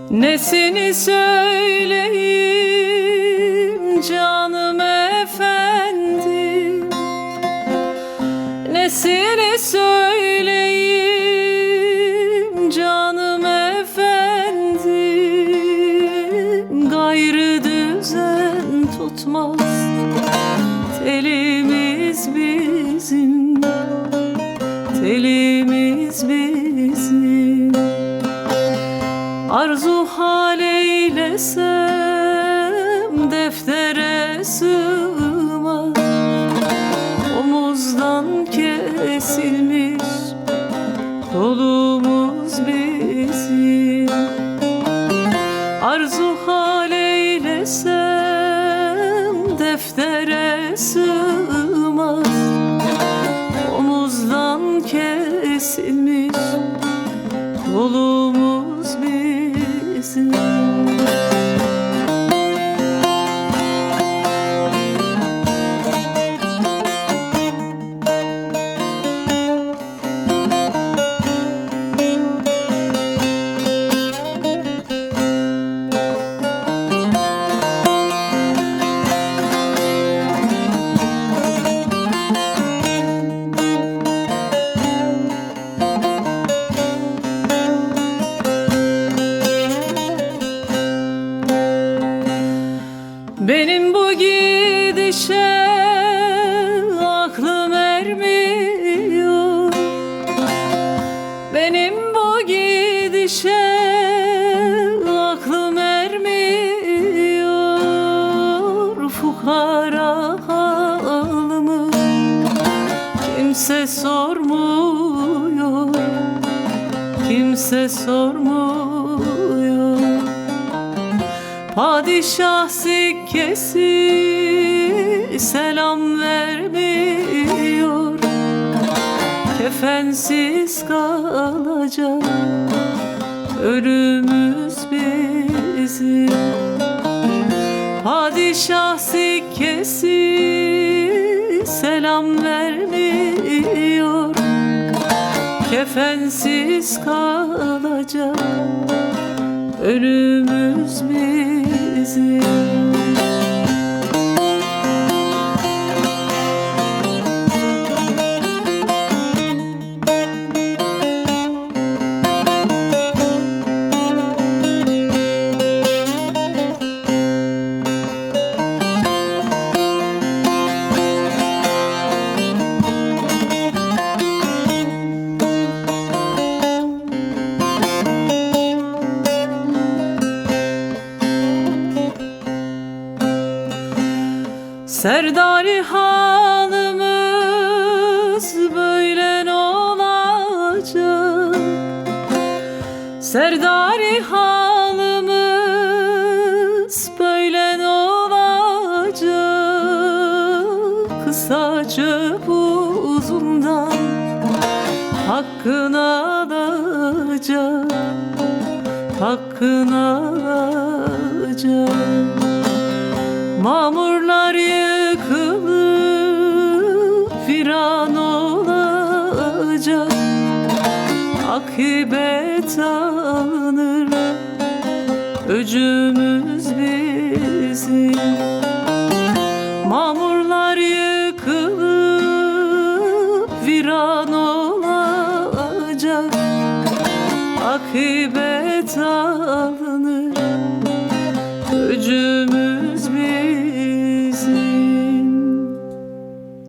Nesini söyleyeyim canım efendim, nesini söyleyeyim canım efendim. Gayrı düzen tutmaz telimiz bizim, telimiz bizim. Arzu hal eylesem deftere sığmaz, omuzdan kesilmiş kolumuz bizim. Arzu hal eylesem deftere sığmaz, omuzdan kesilmiş kolumuz bizim. Benim bu gidişe aklım ermiyor, benim bu gidişe aklım ermiyor. Fukara halımı kimse sormuyor, kimse sormuyor. Padişah sikkesi selam vermiyor, kefensiz kalacak ölümüz bizim. Padişah sikkesi selam vermiyor, kefensiz kalacak ölümüz bizim. Serdari halımız böyle olacak, Serdari halımız böyle olacak. Kısa çöp uzundan hakkını alacak, hakkını alacak. Mamurlar yıkılıp viran olacak, akıbet alınır öcümüz bizim. Mamurlar yıkılıp viran olacak, akıbet alınır